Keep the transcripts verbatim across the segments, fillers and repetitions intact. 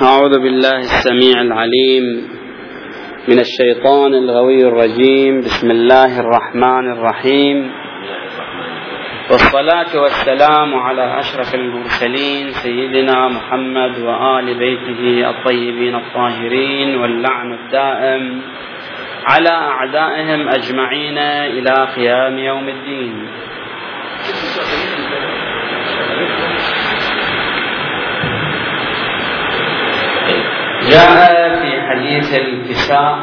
أعوذ بالله السميع العليم من الشيطان الغوي الرجيم. بسم الله الرحمن الرحيم، والصلاة والسلام على أشرف المرسلين سيدنا محمد وآل بيته الطيبين الطاهرين، واللعن الدائم على أعدائهم أجمعين إلى قيام يوم الدين. جاء في حديث الكساء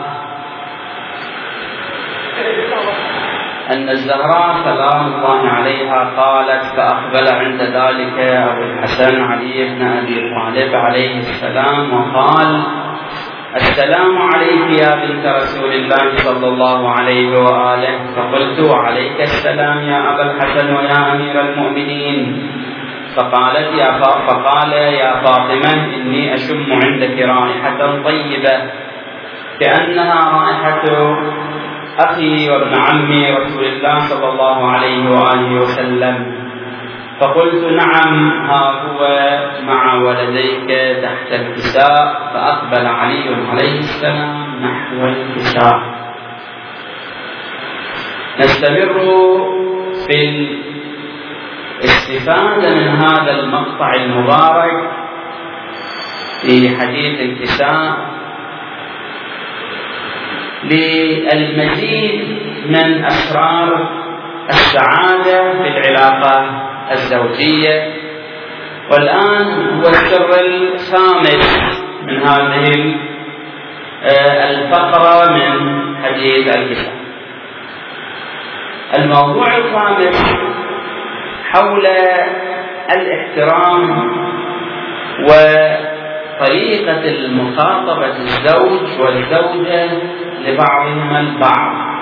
أن الزهراء سلام الله عليها قالت: فأقبل عند ذلك أبو الحسن علي بن أبي طالب عليه السلام وقال: السلام عليك يا بنت رسول الله صلى الله عليه وآله. فقلت: وعليك السلام يا أبا الحسن ويا أمير المؤمنين. فقالت يا فقال يا فاطمة: إني أشم عندك رائحة طيبة كأنها رائحة أخي وابن عمي رسول الله صلى الله عليه وآله وسلم. فقلت: نعم، ها هو مع ولديك تحت الكساء. فأقبل علي عليه السلام نحو الكساء. نستمر في الاستفادة من هذا المقطع المبارك في حديث الكساء للمزيد من أسرار السعادة في العلاقة الزوجية. والآن هو السر الخامس من هذه الفقرة من حديث الكساء. الموضوع الخامس حول الاحترام وطريقة المخاطبة الزوج والزوجة لبعضهما البعض.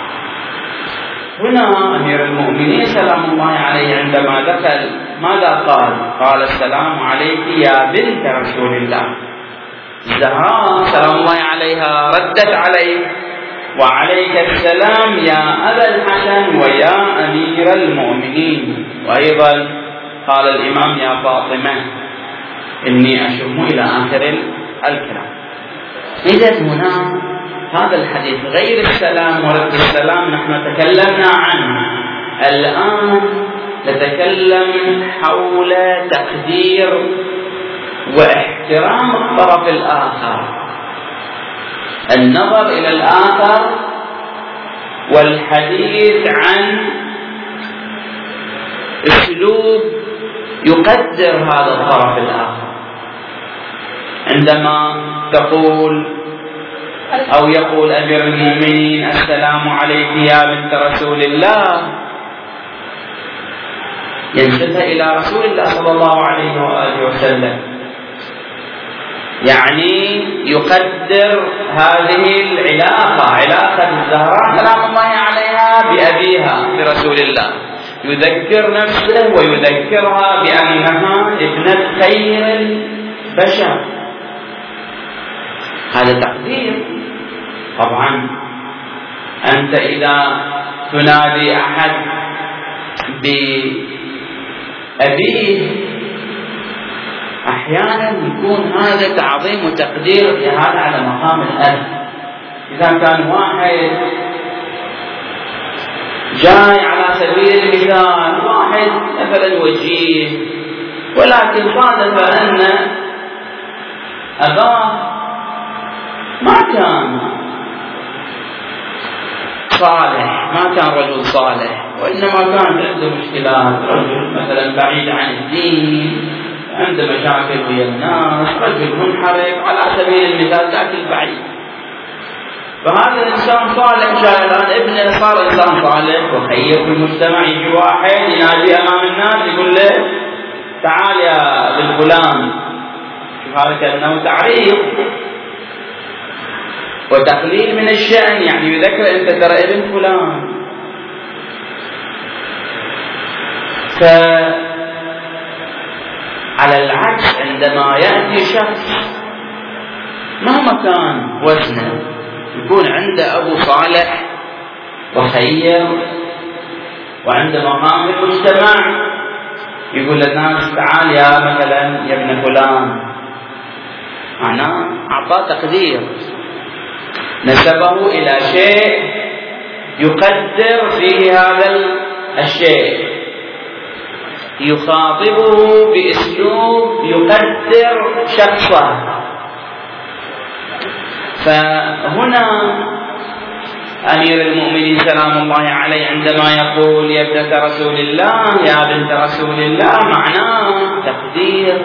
هنا أمير المؤمنين سلام الله عليه عندما دخل ماذا قال؟ قال: السلام عليك يا بنت رسول الله. الزهراء سلام الله عليها ردت عليه: وعليك السلام يا أبا الحسن ويا أمير المؤمنين. وأيضا قال الإمام: يا فاطمة إني أشم، إلى آخر الكلام. إذا هنا هذا الحديث غير السلام ورد السلام نحن تكلمنا عنه. الآن نتكلم حول تقدير واحترام الطرف الآخر، النظر إلى الآخر والحديث عن أسلوب يقدر هذا الطرف الآخر. عندما تقول أو يقول أمير المؤمنين: السلام عليك يا بنت رسول الله، ينسبها إلى رسول الله صلى الله عليه وآله وسلم، يعني يقدر هذه العلاقة، علاقة الزهراء سلام الله عليها بأبيها برسول الله، يذكر نفسه ويذكرها بأنها ابنة خير البشر. هذا تقدير. طبعا أنت إذا تنادي أحد بأبيه أحيانا يكون هذا تعظيم وتقدير، هذا على مقام الأب. إذا كان واحد جاي على سبيل المثال، واحد مثلا وجيه، ولكن صادف أن أباه ما كان صالح، ما كان رجل صالح، وإنما كان عنده مشكلات، رجل مثلا بعيد عن الدين، عنده مشاكل ويا الناس، رجل منحرف على سبيل المثال ذاك البعيد. فهذا الإنسان صالح، جاء الآن ابنه صار إنسان صالح وخير في المجتمع. يجي واحد ينادي أمام الناس يقول له: تعال يا ابن فلان. شوف هذا كأنه تعريف وتقليل من الشأن، يعني يذكر أنت ترى ابن فلان. ف على العكس عندما يأتي شخص مهما كان وزنه يكون عنده أبو صالح وخير وعنده مقام في المجتمع، يقول للناس: تعال يا مثلا يا ابن فلان. معناه أعطى تقدير، نسبه إلى شيء يقدر فيه هذا الشيء، يخاطبه بأسلوب يقدر شخصه. فهنا أمير المؤمنين سلام الله عليه عندما يقول يا ابنة رسول الله يا بنت رسول الله، معناه تقدير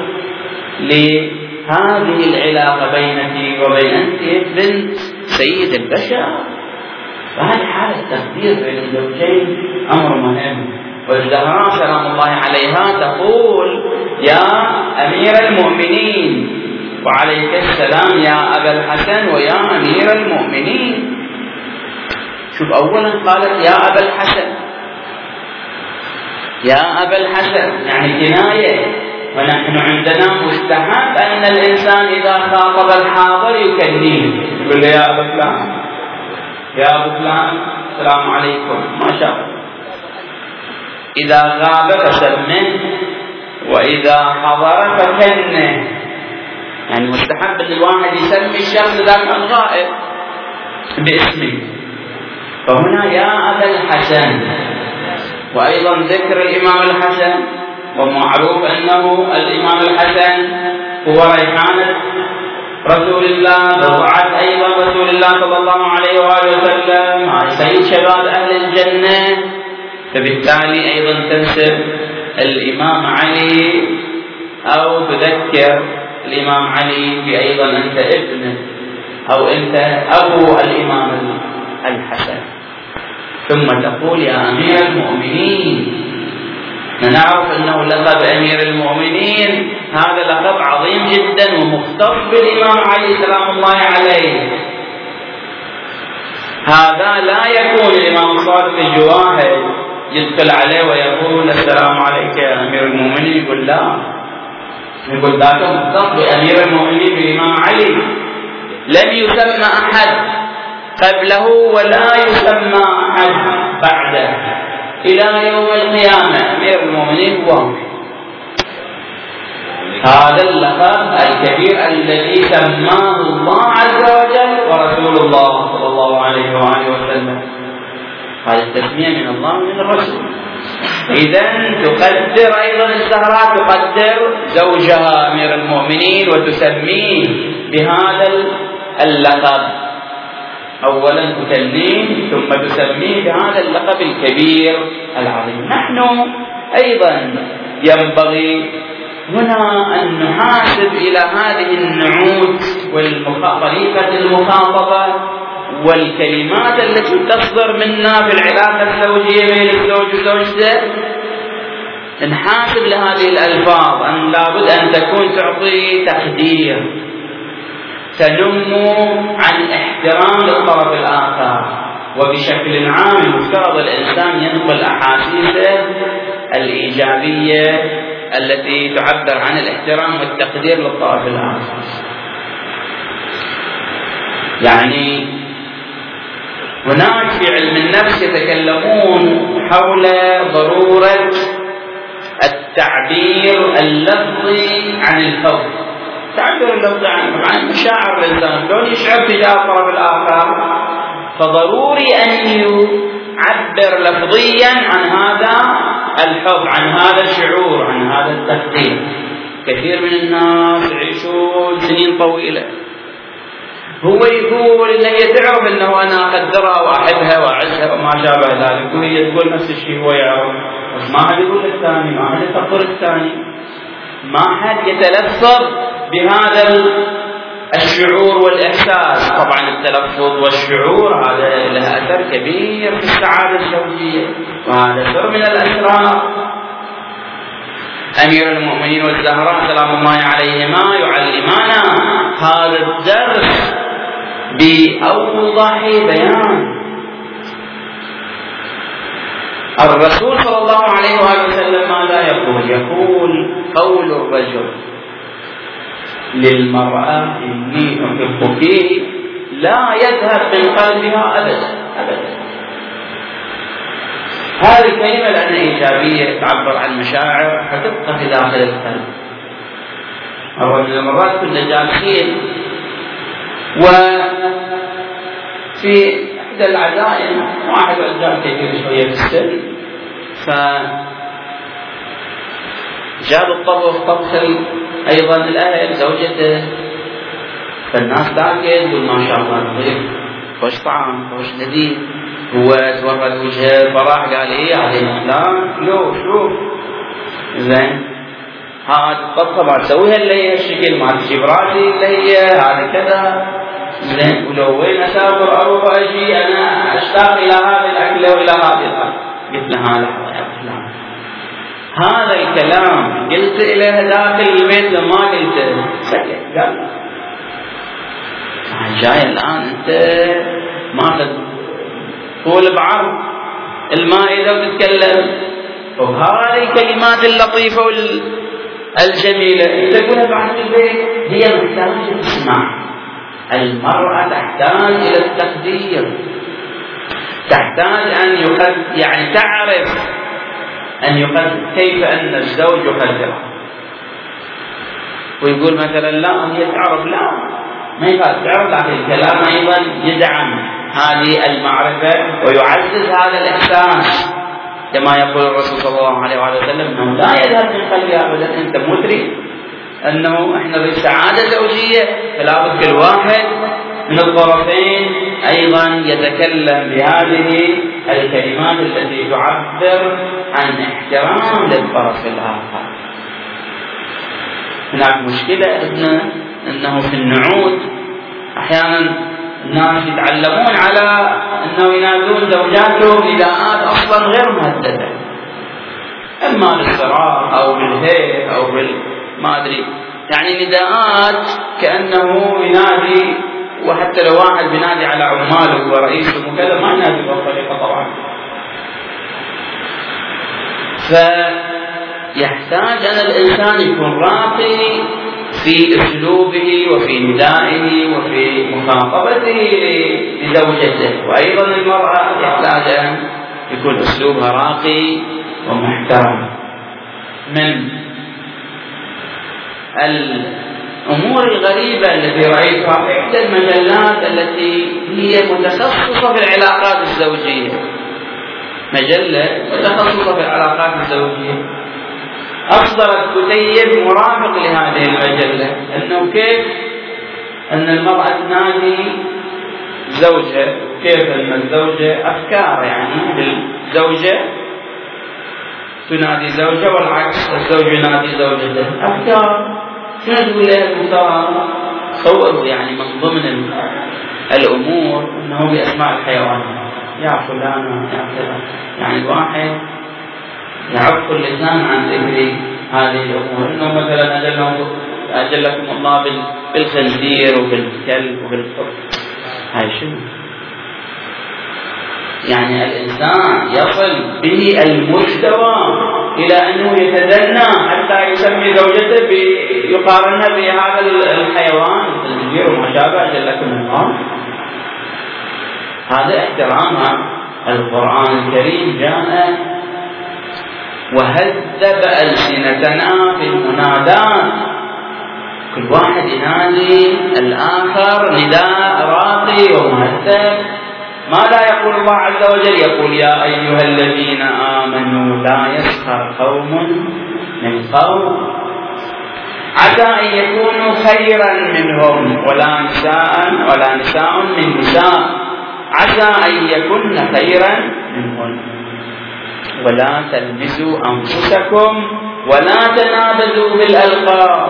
لهذه العلاقة بينك وبين أنت بنت سيد البشر. فهذه حالة تقدير بين الزوجين أمر مهم. والزهراء سلام الله عليها تقول يا أمير المؤمنين وعليك السلام يا أبا الحسن ويا أمير المؤمنين. شوف، أولا قالت يا أبا الحسن، يا أبا الحسن يعني كناية. ونحن عندنا مستحب أن الإنسان إذا خاطب الحاضر يكنيه، يقول له يا أبا فلان، يا أبا فلان السلام عليكم، ما شاء الله. إذا غاب فسمه، وإذا حضر فكنه. يعني مستحب أن الواحد يسمي الشخص ذاك الغائب باسمه. فهنا يا أبا الحسن. وأيضا ذكر الإمام الحسن، ومعروف أنه الإمام الحسن هو ريحانة رسول الله، بضعة أيضا رسول الله صلى الله عليه وآله وسلم، هذا سيد شباب أهل الجنة. فبالتالي أيضا تنسب الإمام علي أو تذكر الإمام علي بأيضا أنت ابنه أو أنت أبو الإمام الحسن. ثم تقول يا أمير المؤمنين. نعرف أنه لقب أمير المؤمنين هذا لقب عظيم جدا ومختص بالإمام علي سلام الله عليه. هذا لا يكون الإمام الصادق يجي واحد يدخل عليه ويقول السلام عليك يا أمير المؤمنين، يقول لا، يقول ذاك مختص بأمير المؤمنين بالإمام علي. لم يسمى أحد قبله ولا يسمى أحد بعده إلى يوم القيامة. أمير المؤمنين هو هذا اللقب الكبير الذي سماه الله عز وجل ورسول الله صلى الله عليه وآله وسلم. هذه التسمية من الله ومن الرسول. إذن تقدر أيضا الزهراء، تقدر زوجها أمير المؤمنين وتسميه بهذا اللقب. أولا تكلمه ثم تسميه بهذا اللقب الكبير العظيم. نحن أيضا ينبغي هنا أن نحاسب إلى هذه النعوت وطريقة المخاطبة والكلمات التي تصدر منا في العلاقة الزوجية بين الزوج وزوجته. نحاسب لهذه الألفاظ أن لابد أن تكون تعطي تقدير، تنم عن احترام للطرف الآخر. وبشكل عام المفترض الإنسان ينقل أحاسيسه الإيجابية التي تعبر عن الاحترام والتقدير للطرف الآخر. يعني هناك في علم النفس يتكلمون حول ضرورة التعبير اللفظي عن الحب. تعبير اللفظي عن مشاعر الإنسان، شلون يشعر تجاه الطرف الآخر. فضروري أن يعبر لفظيا عن هذا الحب، عن هذا الشعور، عن هذا التقدير. كثير من الناس يعيشون سنين طويلة هو يقول انك تعرف انه انا اقدرها واحبها واعزها وما شابه ذلك، وهي تقول نفس الشيء هو يعرف، بس ما حد يقول الثاني، ما حد يفكر الثاني، ما حد يتلفظ بهذا الشعور والاحساس. طبعا التلفظ والشعور هذا له اثر كبير في السعاده الزوجيه، وهذا سر من الاسرار. امير المؤمنين والزهراء سلام الله عليهما يعلمانا هذا الدرس بأوضح بيان. الرسول صلى الله عليه وآله وسلم ماذا يقول؟ يقول قول الرجل للمرأة إني أحبك لا يذهب من قلبها أبدا أبدا. هذه الكلمة لأنها إيجابية تعبر عن مشاعر فتبقى في داخل القلب. مرة من المرات كنا جالسين وفي إحدى العزائم واحد رجال كبير شوية في السن فجاب الطبخ طبخ أيضا الأهل زوجته، فالناس تاكل تقول ما شاء الله خوش طعام خوش لذيذ. هو تورد وجهه فرح قال ايه هذه لا لو شوف زين هذا الطبخه ما تسويها اللي هي الشكل ما تجيب راسي اللي هي هذا كذا زين، ولو وين اسافر اروح واجي انا اشتاق الى هذه الاكله والى هذه الاكله. قلت لها لحظه يا فلان هذا الكلام قلت له داخل البيت لما قلته سكت. قال جاي الان انت ماخذ طول بعرض المائدة وتتكلم وبهذه الكلمات اللطيفة والجميلة انت تقولها بعد البيت. هي محتاجة تسمع. المرأة تحتاج إلى التقدير، تحتاج أن يقدر يعني تعرف أن يقدر كيف أن الزوج يقدرها. ويقول مثلا لا هي تعرف لا ما يقال تعرف، لكن الكلام أيضا يدعم هذه المعرفة ويعزز هذا الإحساس، كما يقول الرسول صلى الله عليه وسلم أنه لا يذهب من قلبي أبدا. أنت مدرك أنه إحنا بالسعادة زوجية، فلا بد كل واحد من الطرفين أيضا يتكلم بهذه الكلمات التي تعبر عن احترام للطرف الآخر. هناك مشكلة أنه في النعود أحيانا الناس يتعلمون على أنه ينادون زوجاتهم نداءات أصلا غير مهددة، إما بالصراخ أو بالهيك أو بال ما أدري، يعني نداءات كأنه ينادي. وحتى لو واحد بينادي على عماله ورئيسه وكذا ما ينادي بالطريقة طبعا. فيحتاج أن الإنسان يكون راقي في أسلوبه وفي ندائه وفي مخاطبته لزوجته، وأيضا المرأة يحتاج أن يكون أسلوبها راقي ومحترم. من الأمور الغريبة التي رأيتها في إحدى المجلات التي هي متخصصة في العلاقات الزوجية، مجلة متخصصة في العلاقات الزوجية، أصدرت كتيب مرافق لهذه المجلة أنه كيف أن المرأة تنادي زوجها، كيف أن الزوجة أفكار يعني بالزوجة تنادي زوجها والعكس الزوج ينادي زوجته أفكار. شنو تقول له المفترض؟ صوروا يعني من ضمن الأمور أنه بأسماء الحيوانات يا فلانة يا كذا، يعني الواحد يعف اللسان عن ذكر هذه الأمور. إنه مثلا أجلكم الله بالخنزير وبالكلب وبالقط، هاي شنو؟ يعني الإنسان يصل به المستوى إلى أنه يتدنى حتى يسمي زوجته يقارنها بهذا الحيوان الخنزير وما شابه. أجلكم الله هذا احترامها. القرآن الكريم جاء وهذب ألسنتنا في المنادات، كل واحد ينادي الآخر نداء راقي ومهذب. ماذا يقول الله عز وجل؟ يقول يا أيها الذين آمنوا لا يسخر قوم من قوم عسى أن يكونوا خيرا منهم ولا نساء ولا نساء من نساء عسى أن يكن خيرا منهم ولا تلمزوا أنفسكم ولا تنابزوا بالألقاب.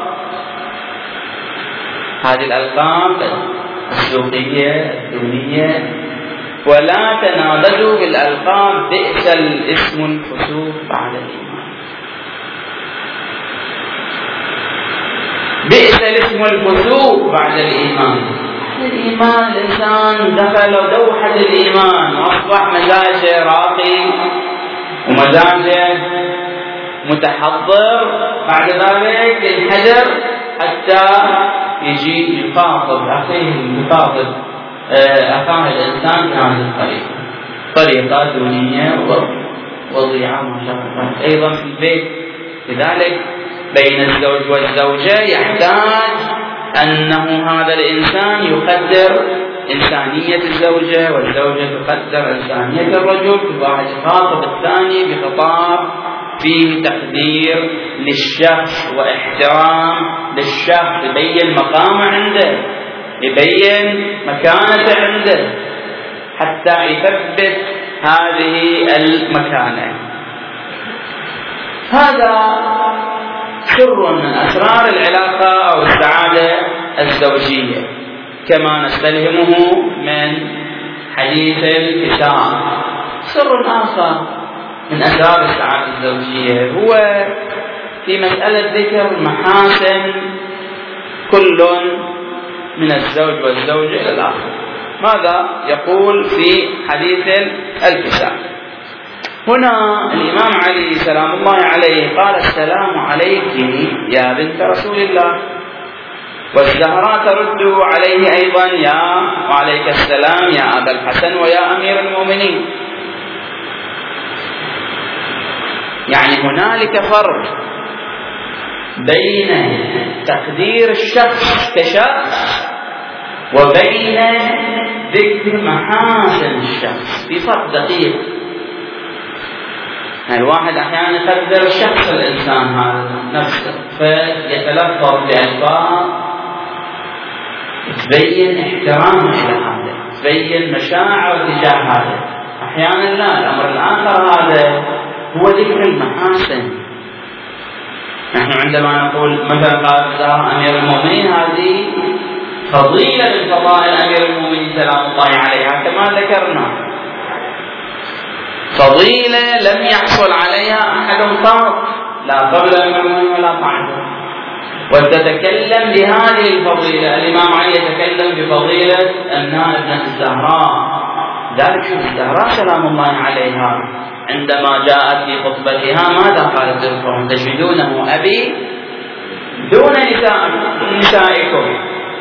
هذه الألقاب السوقية الدونية. ولا تنابزوا بالألقاب بئس الاسم الفسوق بعد الإيمان. بئس الاسم الفسوق بعد الإيمان. الإيمان الإنسان دخل دوحة الإيمان وأصبح مزاجه راقي ومزاجه متحضر، بعد ذلك ينحدر حتى يجي يخاطب أخيه يخاطب أخاه الإنسان بهذه الطريقة، طريقة دونية وضيعة ما شاء الله. أيضا في البيت لذلك بين الزوج والزوجة يحتاج أنه هذا الإنسان يقدر إنسانية الزوجة والزوجة تقدر إنسانية الرجل، كل واحد يخاطب الثاني بخطاب فيه تقدير للشخص واحترام للشخص، يبين مقامه عنده، يبين مكانته عنده حتى يثبت هذه المكانة. هذا سر من أسرار العلاقة أو السعادة الزوجية، كما نستلهمه من حديث الكتاب. سر آخر من أسرار السعادة الزوجية هو في مسألة ذكر محاسن كل من الزوج والزوجة إلى الآخر. ماذا يقول في حديث الكتاب؟ هنا الإمام علي سلام الله عليه قال: السلام عليك يا بنت رسول الله. والزهراء ترد عليه أيضا: يا وعليك السلام يا أبا الحسن ويا أمير المؤمنين. يعني هنالك فرق بين تقدير الشخص كشخص وبين ذكر محاسن الشخص، في فرق دقيق. الواحد أحيانا يقدر شخص الإنسان هذا نفسه فيتلفظ بألفاظ تبين احترامه إلى هذا، تبين مشاعر تجاه هذا. أحيانا لا، الأمر الآخر هذا هو ذكر المحاسن. نحن عندما نقول مثلا قال الزهراء أمير المؤمنين، هذه فضيلة من فضائل أمير المؤمنين سلام الله عليها كما ذكرنا، فضيلة لم يحصل عليها أحد قط، لا قبل المؤمنين ولا بعده. وتتكلم بهذه الفضيلة الإمام علي يتكلم بفضيلة أبناء ابنة الزهراء. ذلك شوف الزهراء سلام الله عليها عندما جاءت في خطبتها ماذا قالت لكم؟ تجدونه أبي دون نساء نسائكم.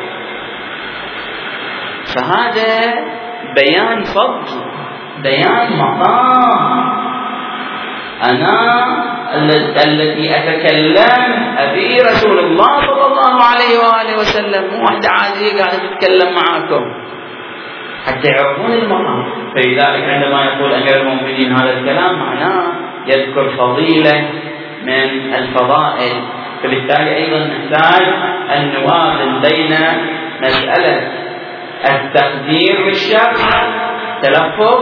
فهذا بيان فضل، بيان مقام. أنا التي أتكلم أبي رسول الله صلى الله عليه وآله وسلم، مو واحدة عادية قاعدة تتكلم معكم، حتى يعرفون المقام. فلذلك عندما يقول أمير المؤمنين هذا الكلام معناه يذكر فضيلة من الفضائل. فبالتالي أيضا نحتاج أن نوازن بين مسألة التقدير للشخص، تلفظ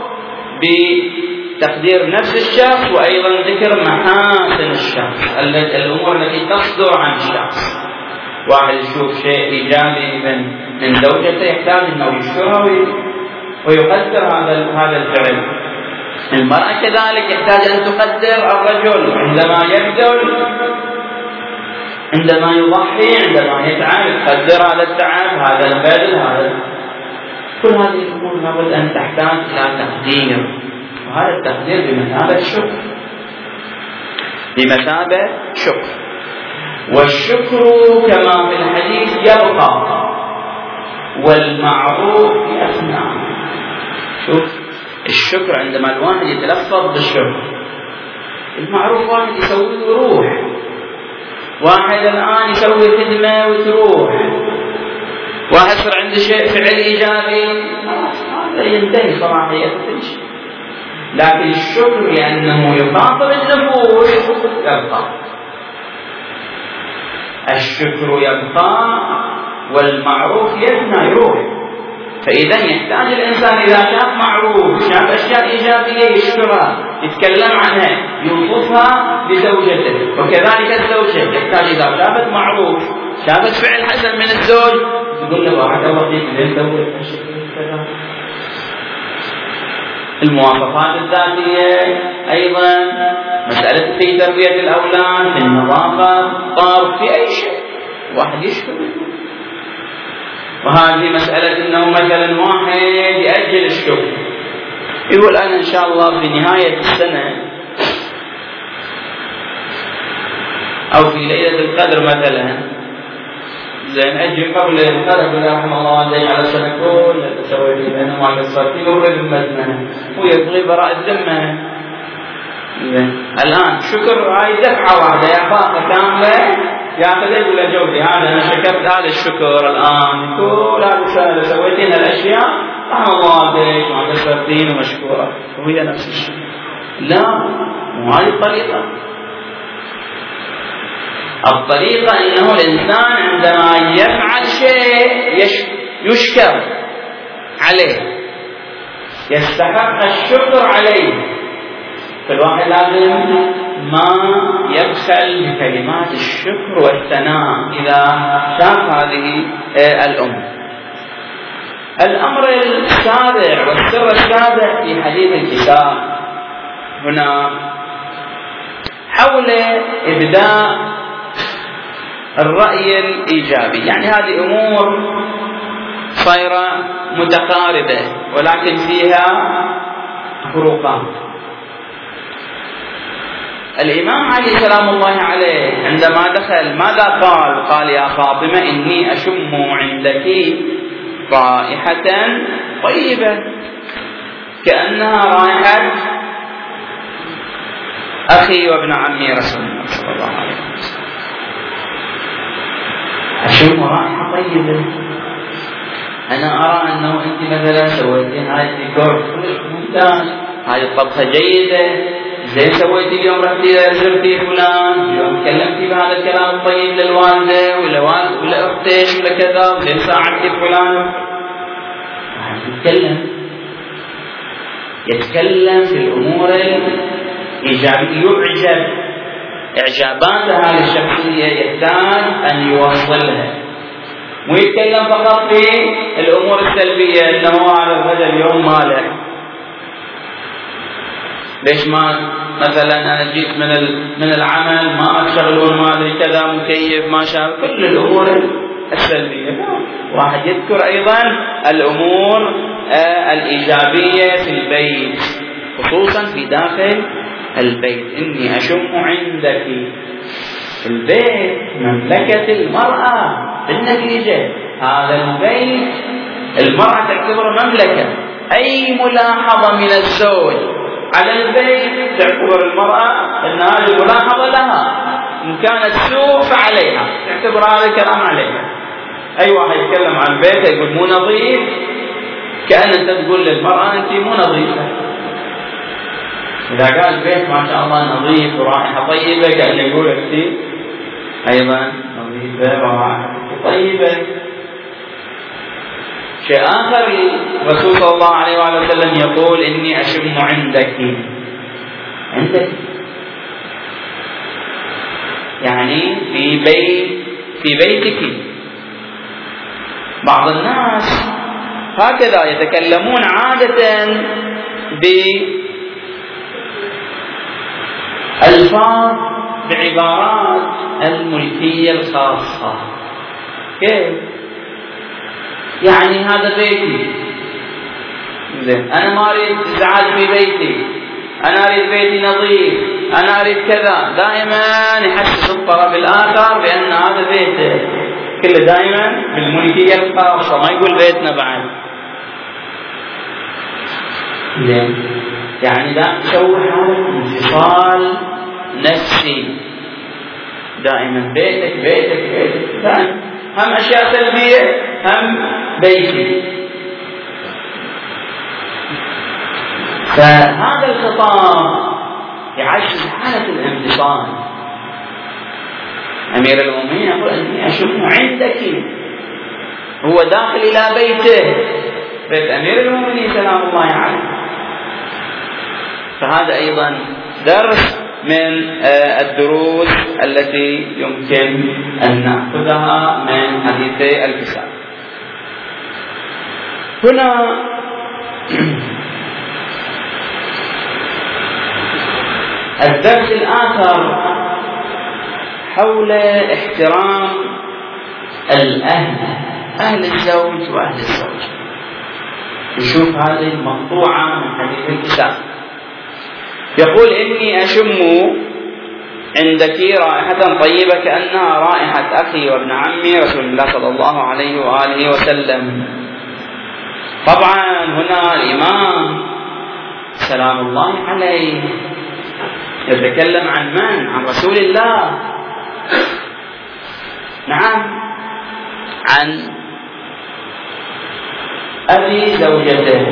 بتقدير نفس الشخص، وأيضا ذكر محاسن الشخص، الأمور التي تصدر عن الشخص. واحد يشوف شيء إيجابي من من زوجته يحتاج أنه يشكرها ويقدر هذا هذا الفعل. المرأة كذلك يحتاج أن تقدر الرجل عندما يبذل، عندما يضحي، عندما يتعب، تقدر هذا التعب، هذا البذل، هذا كل هذه الأمور لابد أن تحتاج إلى تقدير، وهذا التقدير بمثابة شكر، بمثابة شكر. والشكر كما في الحديث يبقى، والمعروف يفنى. شوف الشكر عندما الواحد يتلفظ بالشكر، المعروف واحد يسوي ويروح، واحد الآن يسوي خدمة وتروح، واحد صار عنده شيء فعل إيجابي هذا ينتهي صلاحية تمشي. لكن الشكر لأنه يخاطب النفوس يبقى، الشكر يبقى والمعروف يفنى يروح. فإذا يحتاج الإنسان إذا شاف معروف، شاف أشياء إيجابية يشكرها، يتكلم عنها، يوصفها لزوجته. وكذلك الزوجة تحتاج إذا شافت معروف، شافت فعل حسن من الزوج، تقول له بارك الله فيك ليه سويت كذا. المواصفات الذاتية أيضا، مسألة في تربية الأولاد، في النظافة، طار، في أي شيء واحد يشكر. وهذه مسألة أنه مثلا واحد يأجل الشكر، يقول أنا إن شاء الله في نهاية السنة أو في ليلة القدر مثلا، زين أجل قبل القدر بلا رحمة الله زي على السنة كلها تسوي لي أنا ما قصرت، يمر بالمزنة ويبغي براء الذمة، الآن شكر هاي دفعة واحدة يا باقة كاملة ياخذ يقول له جودي هذا أنا شكرت هذا الشكر الآن كل هذه السنة سويتين الأشياء رحم الله عليك وما كسرتين ومشكورة وهي نفس الشيء. لا مو هذه الطريقة. الطريقة إنه الإنسان عندما يفعل شيء يشكر عليه يستحق الشكر عليه، فالواحد لازم ما يبخل بكلمات الشكر والثناء إذا شاف هذه الأمة. الأمر السابع والسر السابع في حديث الكتاب هنا حول إبداء الرأي الإيجابي. يعني هذه أمور صايرة متقاربة ولكن فيها فروقات. الإمام علي سلام الله عليه عندما دخل ماذا قال؟ قال يا فاطمة إني أشم عندك رائحة طيبة كأنها رائحة أخي وابن عمي رسول الله صلى الله عليه وسلم. أشم رائحة طيبة. أنا أرى أنه أنت مثلا سويتين هاي الديكور ممتاز، هاي الطبخة جيدة، زين سويتي اليوم رحتي زرتي فلان، اليوم تكلمتي بهذا الكلام الطيب للوالدة ولا والد ولا أختك ولا كذا، زين ساعدتي فلان. واحد يتكلم يتكلم في الأمور الإيجابية، يعجب إعجابات هذه الشخصية يحتاج أن يوصلها، مو يتكلم فقط في الأمور السلبية إنه على هذا اليوم مالك. ليش ما مثلا أنا جيت من من العمل ما أشتغلون ما أدري كذا مكيف ما شاء كل الأمور السلبية. واحد يذكر أيضا الأمور الإيجابية في البيت خصوصا في داخل البيت. إني أشم عندك في البيت مملكة المرأة بالنتيجة هذا البيت المرأة تعتبر مملكة. أي ملاحظة من الزوج على البيت تعتبر المرأة أن هذه الملاحظة لها، إن كانت سوء فعليها، تعتبر هذا الكلام عليها. أي واحد يتكلم عن البيت يقول مو نظيف كأن أنت تقول للمرأة أنت مو نظيفة. إذا قال البيت ما شاء الله نظيف ورائحة طيبة كأن يقول أنت أيضا نظيفة ورائحة طيبة. شيء آخر الرسول صلى الله عليه وآله وسلم يقول إني أشم عندك عندك يعني في بيت في بيتك. بعض الناس هكذا يتكلمون عادة بألفاظ بعبارات الملكية الخاصة. كيف؟ يعني هذا بيتي، أنا ما أريد إزعاج في بيتي، أنا أريد بيتي نظيف، أنا أريد كذا. دائما يحسس الطرف الآخر بأن هذا بيته، كله دائما بالملكية الخاصة، ما يقول بيتنا بعد. يعني لا تسوي هذا انفصال نفسي، دائما بيتك بيتك بيتك دائما. هم أشياء سلبية هم بيتي. فهذا الخطاب يعزز حالة الانفصال. أمير المؤمنين يقول أني أشوف عندك، هو داخل إلى بيته، بيت أمير المؤمنين سلام الله عليه. فهذا أيضا درس من الدروس التي يمكن أن نأخذها من حديث الكتاب. هنا الدرس الآخر حول احترام الأهل، أهل الزوج وأهل الزوج. نشوف هذه المقطوعة من حديث الكتاب. يقول إني أشم عندك رائحة طيبة كأنها رائحة أخي وابن عمي رسول الله صلى الله عليه وآله وسلم. طبعا هنا الإمام سلام الله عليه يتكلم عن من؟ عن رسول الله. نعم، عن أبي زوجته،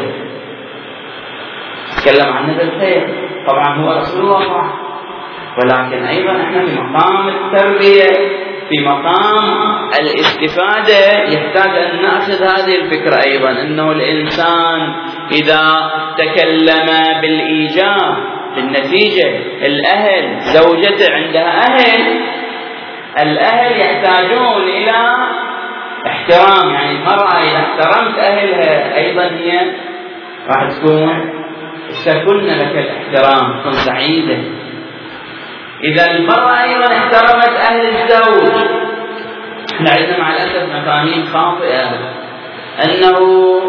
يتكلم عنه بالخير، طبعا هو رسول الله، ولكن أيضا احنا في مقام التربية، في مقام الاستفادة، يحتاج أن نأخذ هذه الفكرة أيضا، أنه الإنسان إذا تكلم بالإيجاب بالنتيجة، الأهل زوجته عندها أهل، الأهل يحتاجون إلى احترام، يعني المرأة إذا احترمت أهلها أيضا هي راح تكون تكن لك الاحترام، تكون سعيدة. إذا المرأة أيضا احترمت أهل الزوج، احنا عندنا مع الأسف مفاهيم خاطئة، أنه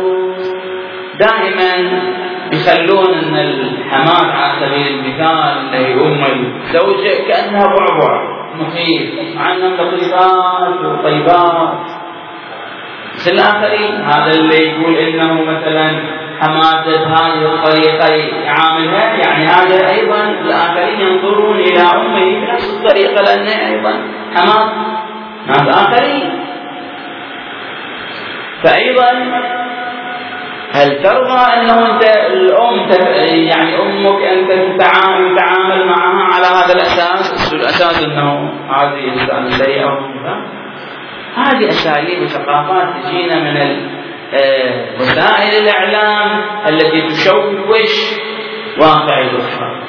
دائما يخلون أن الحماة على سبيل المثال اللي هي أم الزوجة كأنها بعبع مخيف، مع أنهم لطيفات وطيبات مثل الآخرين. هذا اللي يقول إنه مثلا حماته بهذه الطريقة يعاملها، يعني هذا أيضا الآخرين ينظرون إلى أمه بنفس الطريقة، لأنه أيضا حماة ناس آخرين. فأيضا هل ترضى أنه أنت الأم يعني أمك أنت تتعامل معها على هذا الأساس؟ الأساس أنه هذه إنسان سيئة أو هذه أساليب وثقافات تجينا من وسائل الإعلام التي تشوش واقع الأسرة.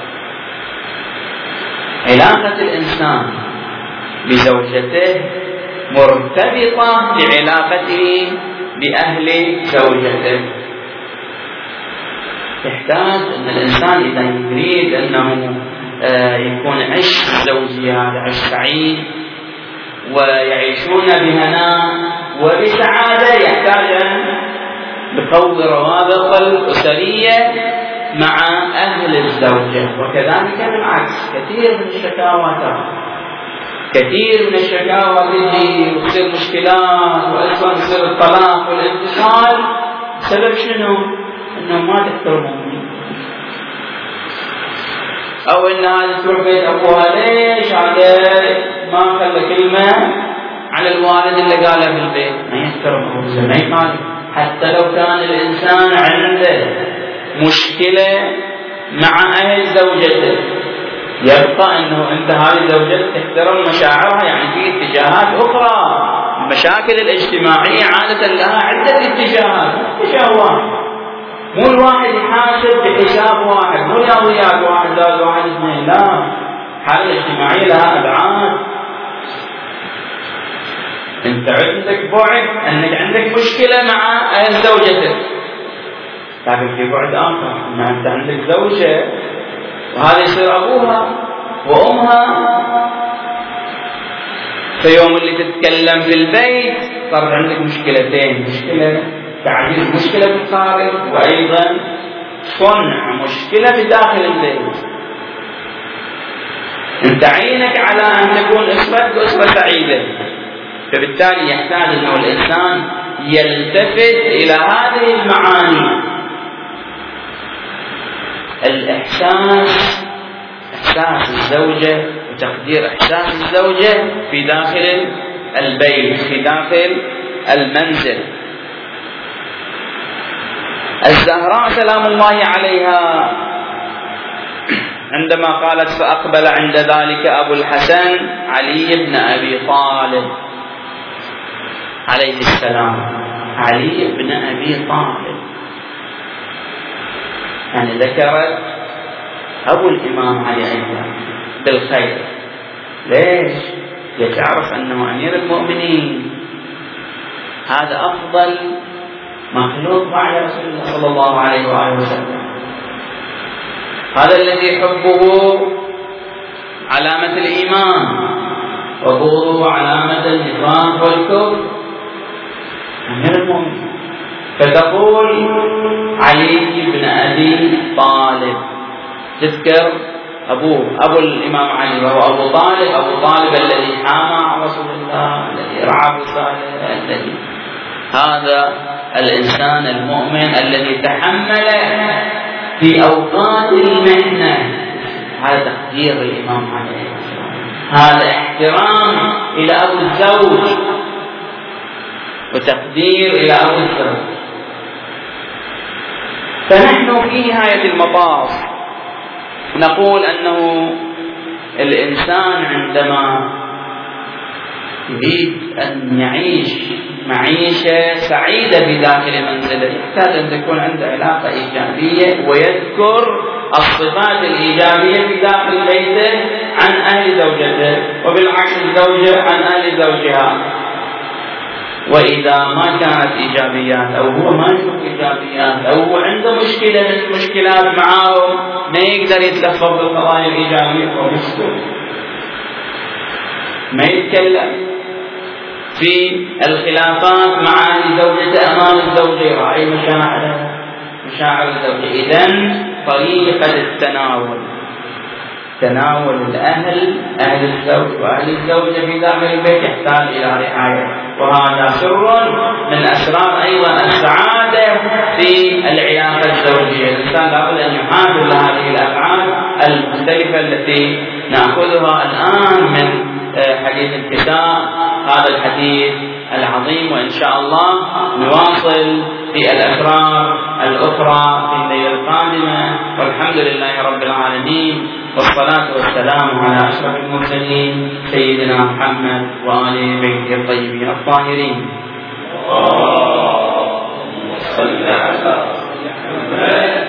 علاقة الإنسان بزوجته مرتبطة بعلاقته بأهل زوجته. يحتاج أن الإنسان إذا يريد أنه يكون عيش زوجي هذا عيش سعيد ويعيشون بهناء وبسعادة، يحتاج أن يقوي روابط الأسرية مع أهل الزوجة. وكذلك بالعكس، كثير من الشكاوى ترى كثير من الشكاوى تجي وتصير مشكلات وأيضا يصير الطلاق والانفصال، سبب شنو؟ إنه ما تحترموني، أو إن هذا تروح بيت أبوها ليش هذا ما خلى كلمة على الوالد اللي قالها في البيت، ما يحترم أبوه ما يقال. حتى لو كان الإنسان عنده مشكلة مع أهل زوجته، يبقى أنه أنت هذه زوجتك تحترم مشاعرها، يعني في اتجاهات أخرى. المشاكل الاجتماعية عادة لها عدة اتجاهات، اتجاه واحد، مو الواحد يحاسب بحساب واحد، مو رياضيات واحد زائد واحد اثنين، لا، الحالة الاجتماعية لها أبعاد. أنت عندك بعد أنك عندك مشكلة مع أهل زوجتك، لكن في بعد آخر أن أنت عندك زوجة وهذا يصير أبوها وأمها، في يوم اللي تتكلم في البيت صار عندك مشكلتين، مشكلة تعزيز مشكلة في الخارج، وأيضا صنع مشكلة في داخل البيت. أنت عينك على أن تكون أسرتك أسرة سعيدة، فبالتالي يحتاج أنه الإنسان يلتفت إلى هذه المعاني. الإحساس، إحساس الزوجة وتقدير إحساس الزوجة في داخل البيت، في داخل المنزل. الزهراء سلام الله عليها عندما قالت فأقبل عند ذلك أبو الحسن علي بن أبي طالب عليه السلام، علي بن أبي طالب، يعني ذكرت أبو الإمام علي أيضا بالخير. ليش؟ لتعرف أنه أمير المؤمنين هذا أفضل مخلوق بعد رسول الله صلى الله عليه وآله وسلم، هذا الذي حبه علامة الإيمان وبغضه علامة النفاق والكفر، أمير المؤمنين. فتقول علي بن أبي طالب، تذكر أبوه أبو الإمام علي وهو أبو طالب، أبو طالب الذي حامى عن رسول الله، الذي رعى بصالح، الذي هذا الإنسان المؤمن الذي تحمل في أوقات المحنة هذا تقدير الإمام عليه السلام، هذا احترام إلى أبو الزوج وتقدير إلى أبو الزوج. فنحن في نهاية المطاف نقول أنه الإنسان عندما يريد أن يعيش معيشة سعيدة بداخل منزله يحتاج أن تكون عنده علاقة إيجابية، ويذكر الصفات الإيجابية في داخل بيته عن أهل زوجته، وبالعكس الزوجة عن أهل زوجها. وإذا ما كانت إيجابيات أو هو ما يشوف إيجابيات أو هو عنده مشكلة من المشكلات معه ما يقدر يتلفظ بالقضايا الإيجابية هو مسكوت، ما يتكلم في الخلافات مع أهل زوجته أمام الزوجة، يراعي مشاعر مشاعر الزوجة. إذن طريقة التناول، تناول الأهل أهل الزوج وأهل الزوجة في داخل البيت يحتاج إلى رعاية، وهذا سر من أسرار أيضا السعادة في العلاقة الزوجية. الإنسان لابد أن يحافظ لهذه الأفعال المختلفة التي نأخذها الآن من حديث الكساء، هذا الحديث العظيم. وإن شاء الله نواصل في الأسرار الأخرى في الليلة القادمة، والحمد لله رب العالمين، والصلاة والسلام على أشرف المرسلين سيدنا محمد وآل بيته الطيبين الطاهرين. اللهم صل على محمد